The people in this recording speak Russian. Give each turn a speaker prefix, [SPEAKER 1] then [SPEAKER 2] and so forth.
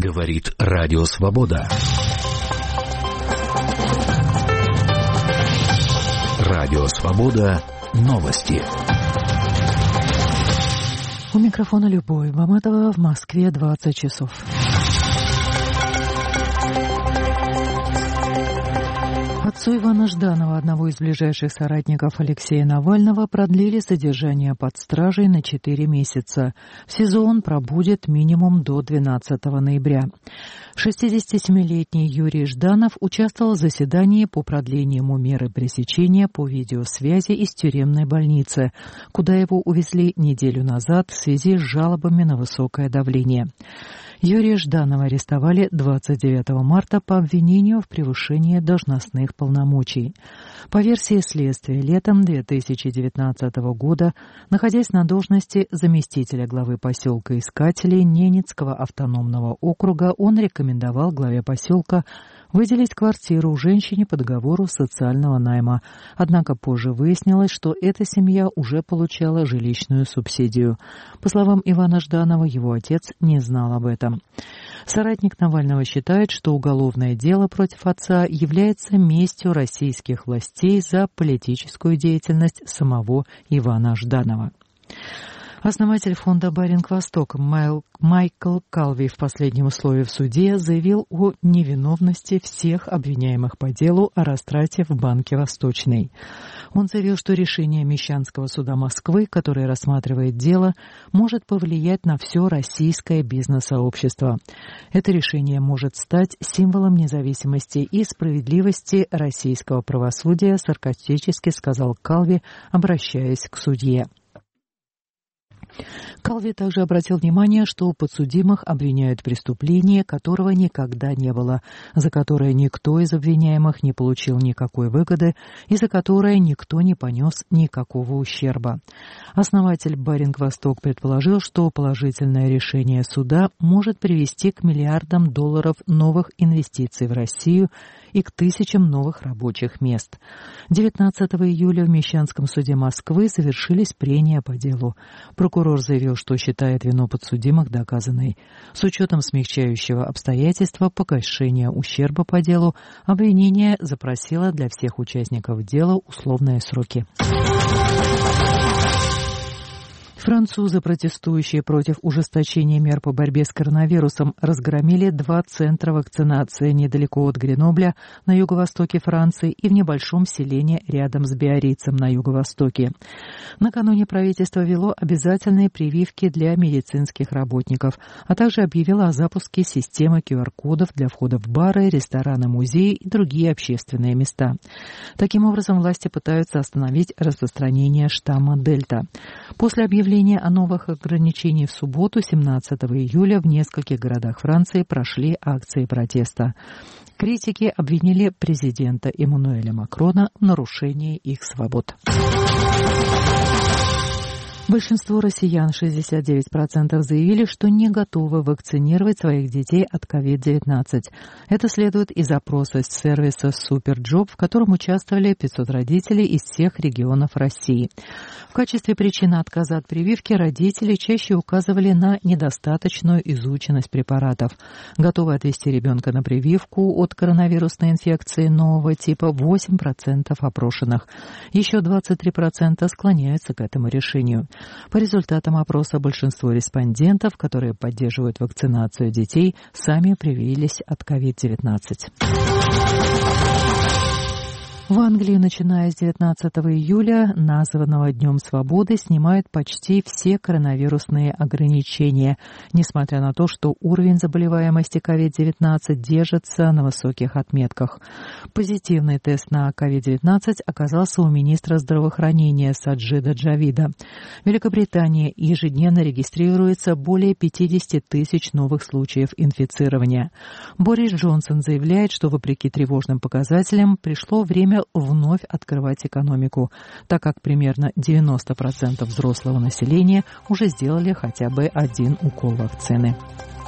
[SPEAKER 1] Говорит Радио Свобода. Радио Свобода. Новости.
[SPEAKER 2] У микрофона Любовь Маматова, в Москве 20 часов. Отцу Ивана Жданова, одного из ближайших соратников Алексея Навального, продлили содержание под стражей на 4 месяца. В СИЗО он пробудет минимум до 12 ноября. 67-летний Юрий Жданов участвовал в заседании по продлению ему меры пресечения по видеосвязи из тюремной больницы, куда его увезли неделю назад в связи с жалобами на высокое давление. Юрия Жданова арестовали 29 марта по обвинению в превышении должностных полномочий. По версии следствия, летом 2019 года, находясь на должности заместителя главы поселка Искателей Ненецкого автономного округа, он рекомендовал главе поселка выделить квартиру женщине по договору социального найма. Однако позже выяснилось, что эта семья уже получала жилищную субсидию. По словам Ивана Жданова, его отец не знал об этом. Соратник Навального считает, что уголовное дело против отца является местью российских властей за политическую деятельность самого Ивана Жданова. Основатель фонда «Баринг-Восток» Майкл Калви в последнем слове в суде заявил о невиновности всех обвиняемых по делу о растрате в Банке Восточный. Он заявил, что решение Мещанского суда Москвы, которое рассматривает дело, может повлиять на все российское бизнес-сообщество. Это решение может стать символом независимости и справедливости российского правосудия, саркастически сказал Калви, обращаясь к судье. Калви также обратил внимание, что подсудимых обвиняют в преступлении, которого никогда не было, за которое никто из обвиняемых не получил никакой выгоды и за которое никто не понес никакого ущерба. Основатель «Баринг-Восток» предположил, что положительное решение суда может привести к миллиардам долларов новых инвестиций в Россию и к тысячам новых рабочих мест. 19 июля в Мещанском суде Москвы завершились прения по делу. Прокурор заявил, что считает вину подсудимых доказанной. С учетом смягчающего обстоятельства погашения ущерба по делу, обвинение запросило для всех участников дела условные сроки. Французы, протестующие против ужесточения мер по борьбе с коронавирусом, разгромили 2 центра вакцинации недалеко от Гренобля на юго-востоке Франции и в небольшом селении рядом с Биаррицем на юго-востоке. Накануне правительство ввело обязательные прививки для медицинских работников, а также объявило о запуске системы QR-кодов для входа в бары, рестораны, музеи и другие общественные места. Таким образом, власти пытаются остановить распространение штамма Дельта. После объявления о новых ограничениях в субботу, 17 июля, в нескольких городах Франции прошли акции протеста. Критики обвинили президента Эммануэля Макрона в нарушении их свобод. Большинство россиян, 69%, заявили, что не готовы вакцинировать своих детей от COVID-19. Это следует из опроса сервиса SuperJob, в котором участвовали 500 родителей из всех регионов России. В качестве причины отказа от прививки родители чаще указывали на недостаточную изученность препаратов. Готовы отвести ребенка на прививку от коронавирусной инфекции нового типа 8% опрошенных. Еще 23% склоняются к этому решению. По результатам опроса большинство респондентов, которые поддерживают вакцинацию детей, сами привились от COVID-19. В Англии, начиная с 19 июля, названного Днем Свободы, снимают почти все коронавирусные ограничения, несмотря на то, что уровень заболеваемости COVID-19 держится на высоких отметках. Позитивный тест на COVID-19 оказался у министра здравоохранения Саджида Джавида. В Великобритании ежедневно регистрируется более 50 тысяч новых случаев инфицирования. Борис Джонсон заявляет, что вопреки тревожным показателям пришло время вновь открывать экономику, так как примерно 90% взрослого населения уже сделали хотя бы один укол вакцины.